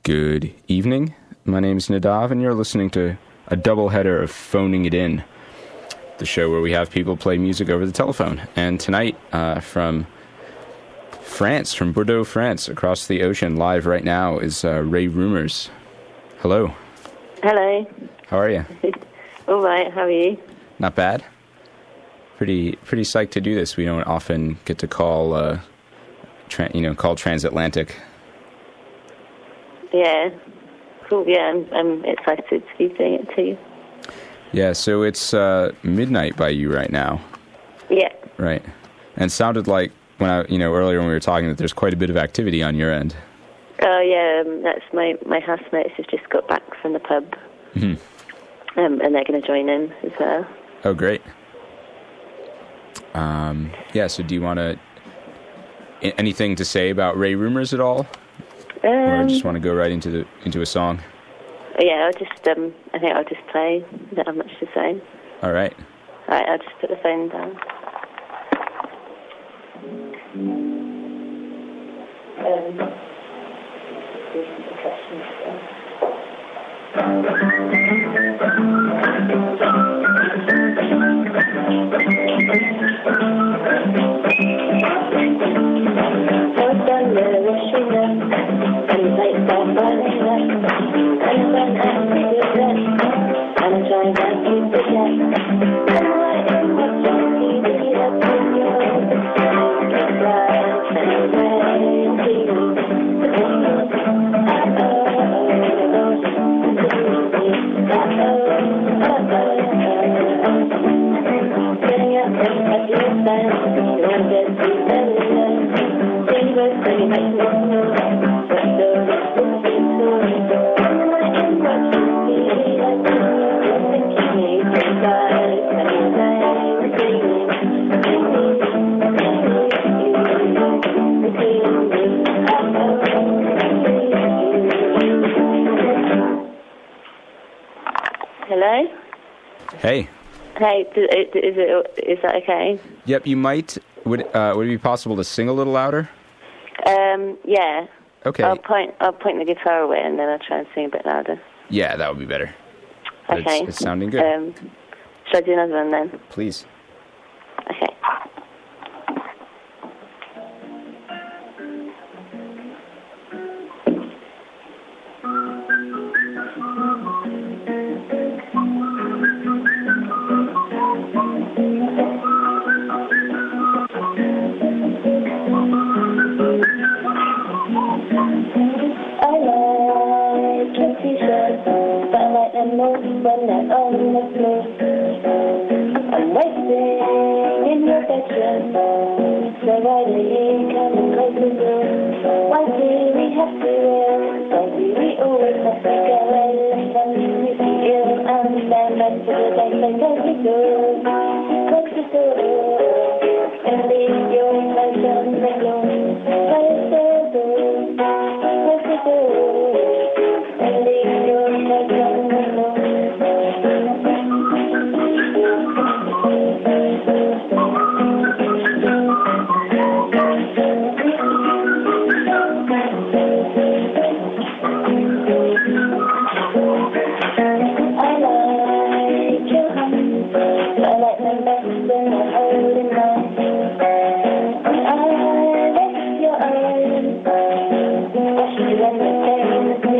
Good evening. My name is Nadav, and you're listening to a doubleheader of Phoning It In, the show where we have people play music over the telephone. And tonight, from France, from Bordeaux, France, across the ocean, live right now, is Ray Rumors. Hello. Hello. How are you? All right. How are you? Not bad. Pretty psyched to do this. We don't often get to call, call transatlantic. Yeah. Cool. Yeah, I'm excited to be doing it too. Yeah. So it's midnight by you right now. Yeah. Right. And it sounded like earlier when we were talking that there's quite a bit of activity on your end. Oh yeah. That's my housemates have just got back from the pub. Mm-hmm. And they're going to join in as well. Oh, great. So do you want to... anything to say about Ray Rumors at all? Or just want to go right into a song? Yeah, I'll just... I think I'll just play. I don't have much to say. All right. All right, I'll just put the phone down. Hello? Hey. Hey, is that okay? Yep, you might. Would it be possible to sing a little louder? Yeah. Okay. I'll point the guitar away and then I'll try and sing a bit louder. Yeah, that would be better. But okay. It's sounding good. Should I do another one then? Please. Okay. When they're on the floor, I'm waiting in your bedroom. So why do you come and close the door? Why do we have to ill? Why do we always have to go and then we feel and stand back to the day? So close the door and leave your clothes on the floor. Close the door and leave your clothes on the floor. I like your eyes.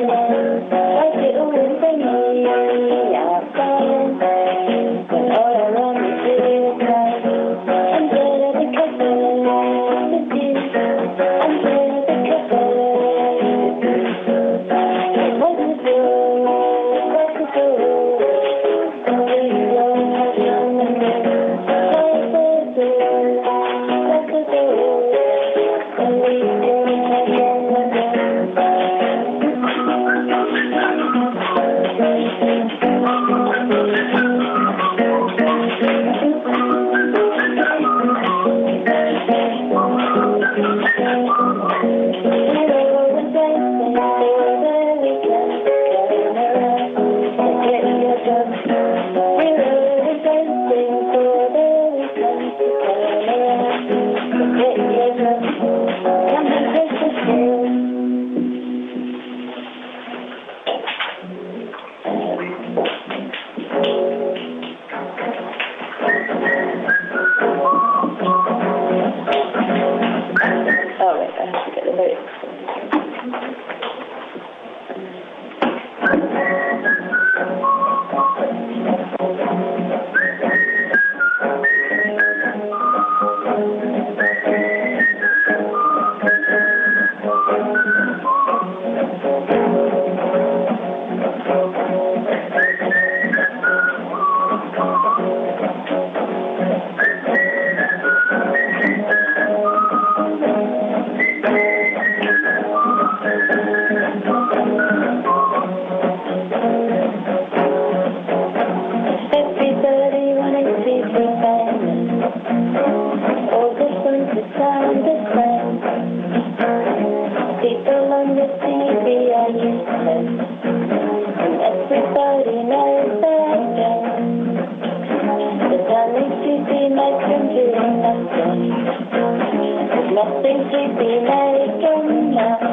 useless. And everybody knows that there's only to be made from doing nothing. There's nothing to be made from that.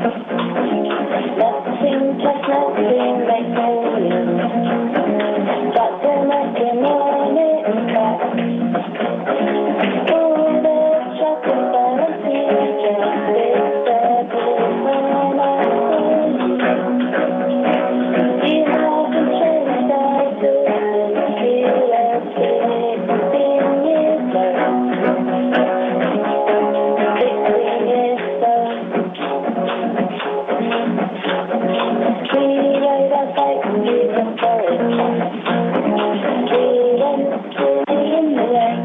Nothing plus nothing makes millions. But they're making on it back. All the shopping fancy just is there when I see you haven't changed, I do feel as if 16 years old. 16 years old. We rode our bikes through the forest. We went in the rain.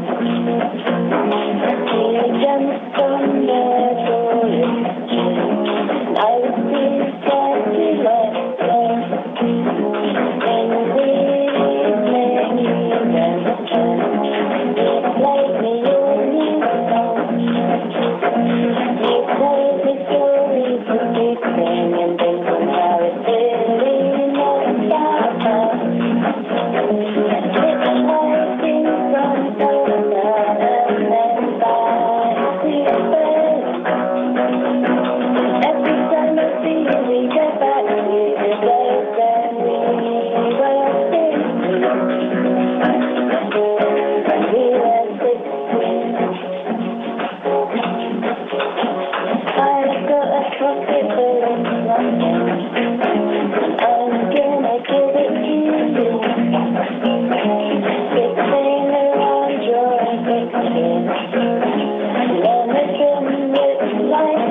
We jumped on the forest tree. I was too scared to let go. In the evening you ran again. You played me your new song. You told me stories of big things and things and how it really knows about us. Hitchhiking from Boulder and then back to Bed. Every time I see you, we get back to the days when we were 16. When we were 16. I've got a pocket full of nothing. I'm gonna give it to you. Fixing around your picture. Limiting with life.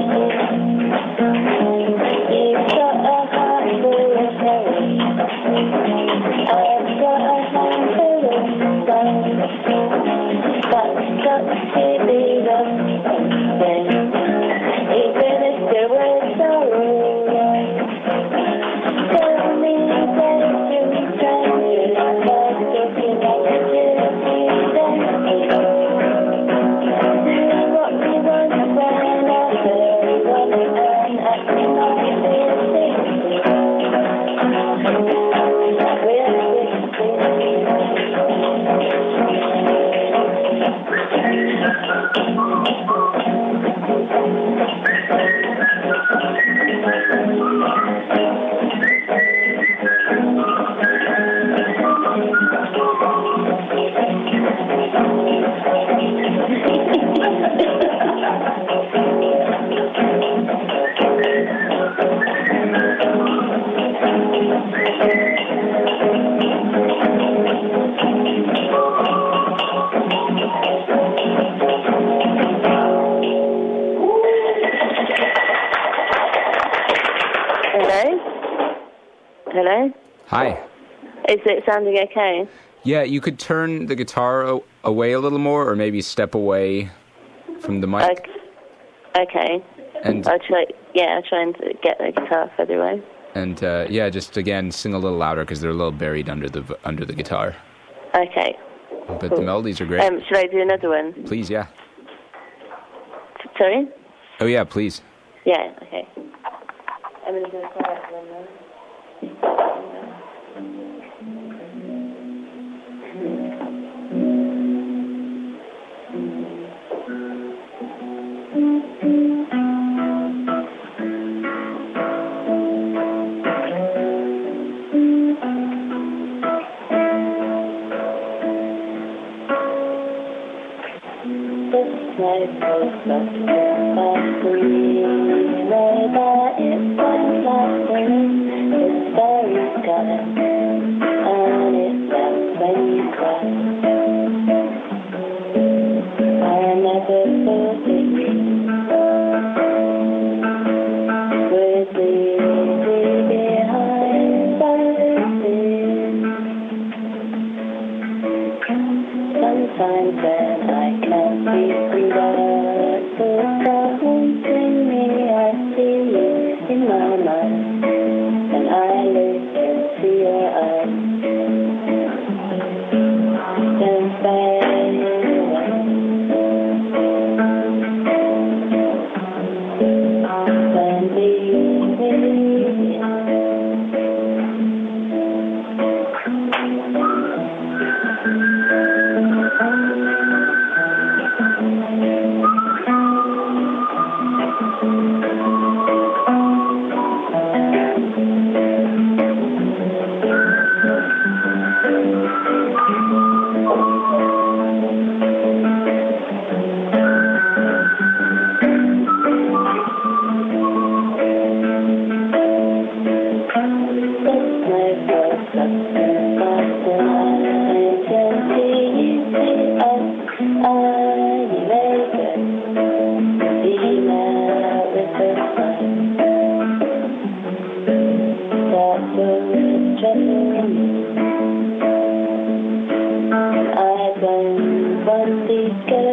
You've got a heart full of hurry. I've got a handful of stones. That's got to be the thing. Even if there was sorrow. Tell me that you're strangers. Like talking like a gypsy dancer. Doing what we want whenever we want and acting like we're 16. Hello? Hello? Hi. Is it sounding okay? Yeah, you could turn the guitar away a little more, or maybe step away from the mic. Okay. And I'll try and get the guitar further away. And just again sing a little louder because they're a little buried under the guitar. Okay. But cool. The melodies are great. Should I do another one? Please, yeah. Sorry? Oh yeah, please. Yeah. Okay. I'm gonna do a quiet one then. Sometimes when I can't see some words that are haunting me, I see you in my mind, and I look into your I don't want these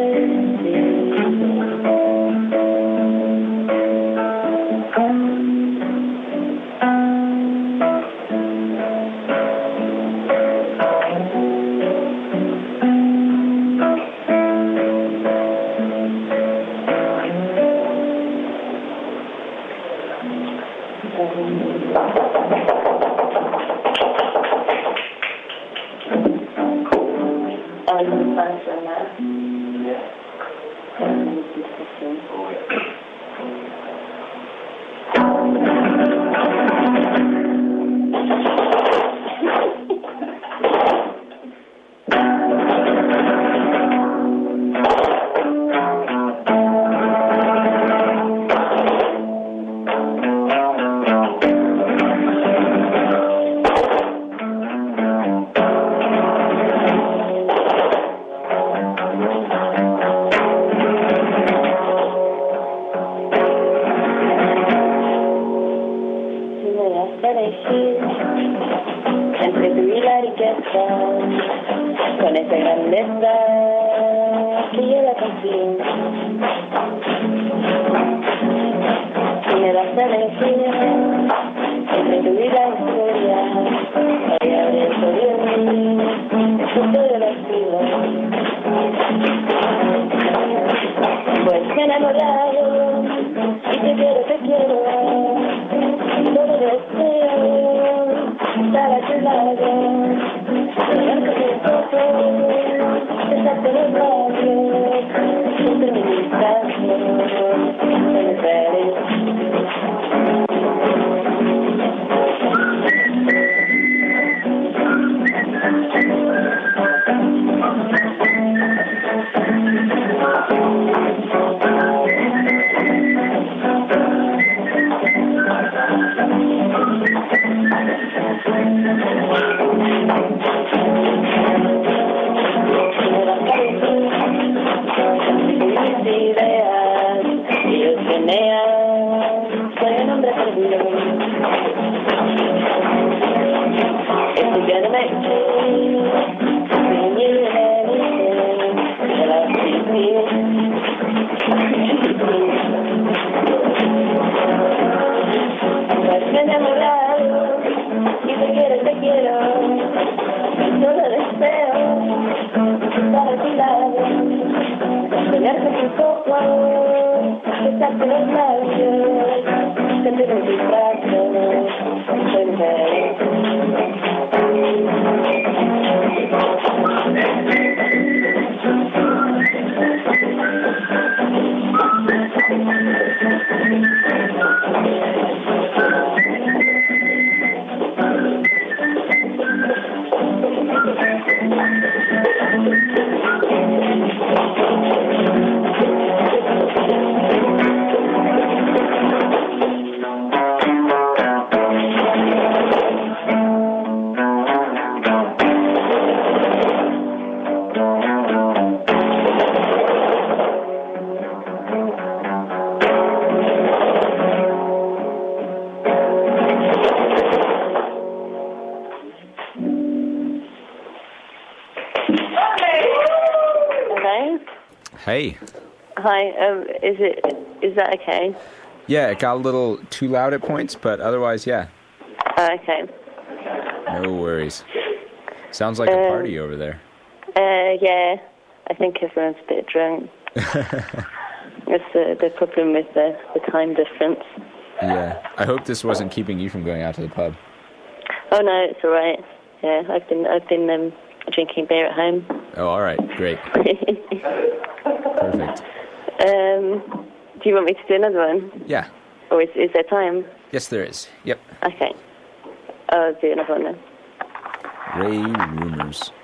con esa grandeza que yo la confío. Si me das a elegir entre tu vida y historia, voy a abrir sobre mí el fruto de los siglos. Pues me he enamorado y te quiero, todo deseo estar a tu lado. Besarte los labios, entre mis brazos, Hey. Hi, is that okay? Yeah, it got a little too loud at points, but otherwise, yeah. Okay. No worries. Sounds like a party over there. Yeah. I think everyone's a bit drunk. That's the problem with the time difference. Yeah. I hope this wasn't keeping you from going out to the pub. Oh no, it's all right. Yeah, I've been drinking beer at home. Oh, all right, great. Perfect. Do you want me to do another one? Yeah. Or is there time? Yes, there is. Yep. Okay. I'll do another one then. Ray Rumors.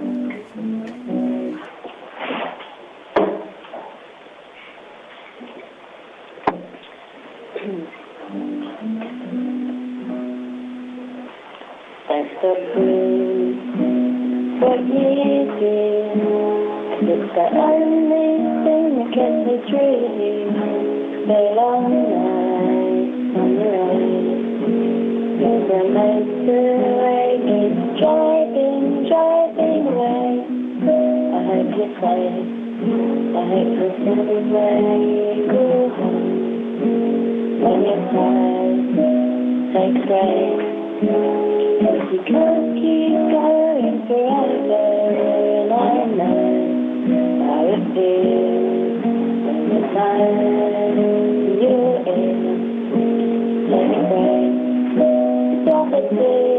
Don't stop doing what you do. It's the only thing that gets me through. The long nights on your own. the motorway keeps driving away. I hope you're safe. I hope you're safe where you go home. When you're tired, take a break. If you can't keep going forever, and I know how it feels when the time you're in. Take a break. Stop it,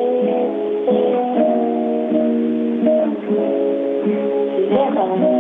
together.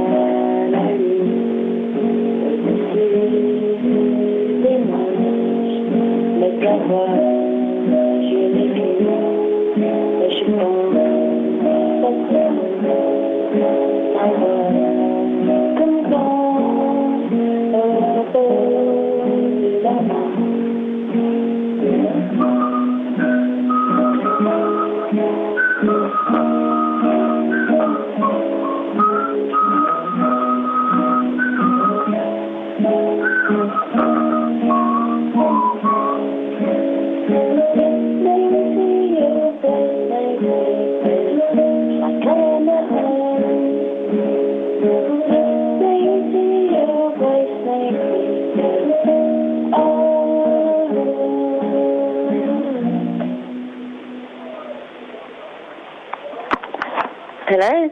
Hello?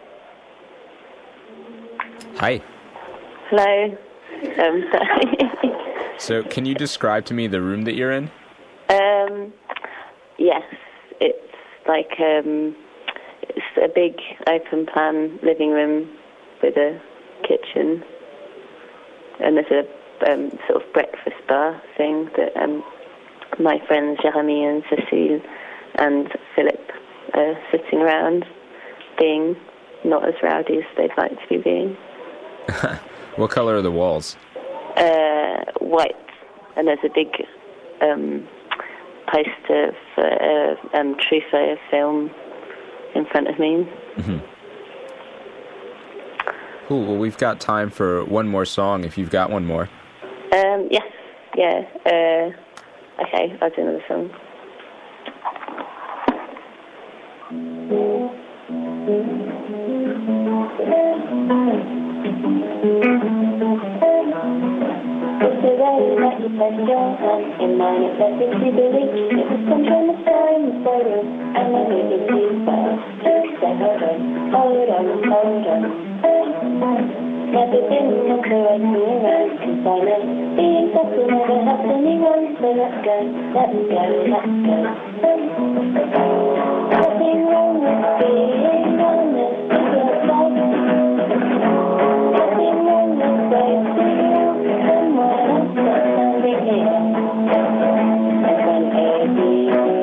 Hi. Hello? Sorry. So, can you describe to me the room that you're in? Yes. It's like, it's a big open plan living room with a kitchen. And there's a sort of breakfast bar thing that my friends Jeremy and Cecile and Philip are sitting around, being not as rowdy as they'd like to be being. What color are the walls? White. And there's a big poster for a Truffaut film in front of me. Mm-hmm. Cool. Well, we've got time for one more song, if you've got one more. Yes. Yeah. Okay, I'll do another song. Today, that you placed your hand in mine, it left me to believe it was some kind of sign of sorrow, and I knew it too fast. So hold on. Never been more correct me around, 'cause I know being stuck will never help anyone, so let's go. Nothing wrong with being honest with yourself. Nothing wrong with waiting for someone else that's standing here in front of you.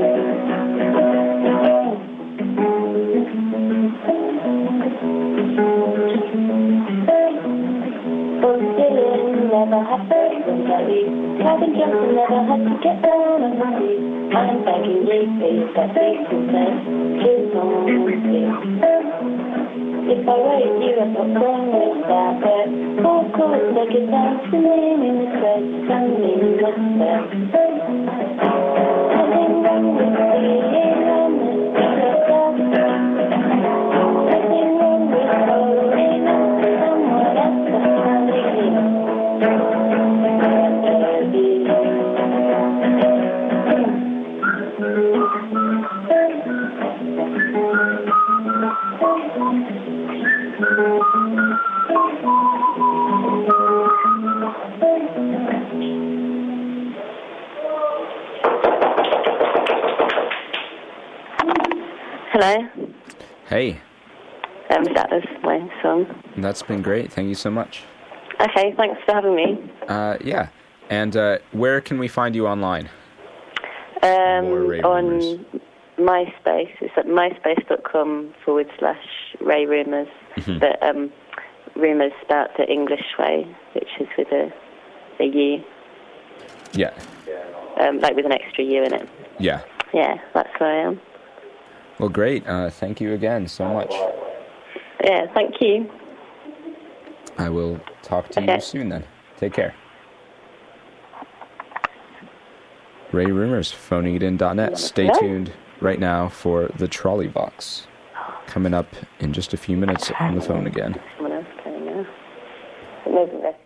Never had birthdays like these. Cabin jumping, never had to get down on my knees. I'm begging you, please, that please confess, please don't please. If I wrote you a book, wrong with that, but of course they could dance to me in the thread, something must there. Nothing wrong with being honest with yourself. Nothing wrong with holding on to someone else that's standing here. Hello. Hey. That was my song. That's been great. Thank you so much. Okay, thanks for having me. Yeah. And where can we find you online? On MySpace. It's at myspace.com/Ray Rumours. Mm-hmm. But Rumours spelled the English way, which is with a U. Yeah. Like with an extra U in it. Yeah. Yeah, that's where I am. Well, great. Thank you again so much. Yeah, thank you. I will talk to you soon then. Take care. Ray Rumors, phoningitin.net. Stay tuned right now for the Trolley Box. Coming up in just a few minutes on the phone again. Someone else coming now. Maybe that's